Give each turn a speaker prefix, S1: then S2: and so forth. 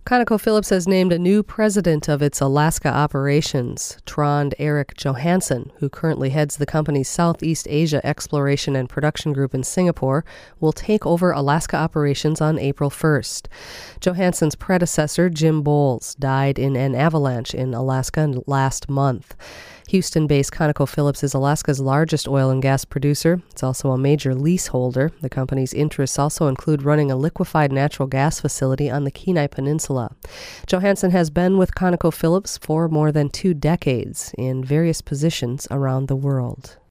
S1: ConocoPhillips has named a new president of its Alaska operations. Trond Erik Johansen, who currently heads the company's Southeast Asia Exploration and Production Group in Singapore, will take over Alaska operations on April 1st. Johansen's predecessor, Jim Bowles, died in an avalanche in Alaska last month. Houston-based ConocoPhillips is Alaska's largest oil and gas producer. It's also a major leaseholder. The company's interests also include running a liquefied natural gas facility on the Kenai Peninsula. Johansen has been with ConocoPhillips for more than 2 decades in various positions around the world.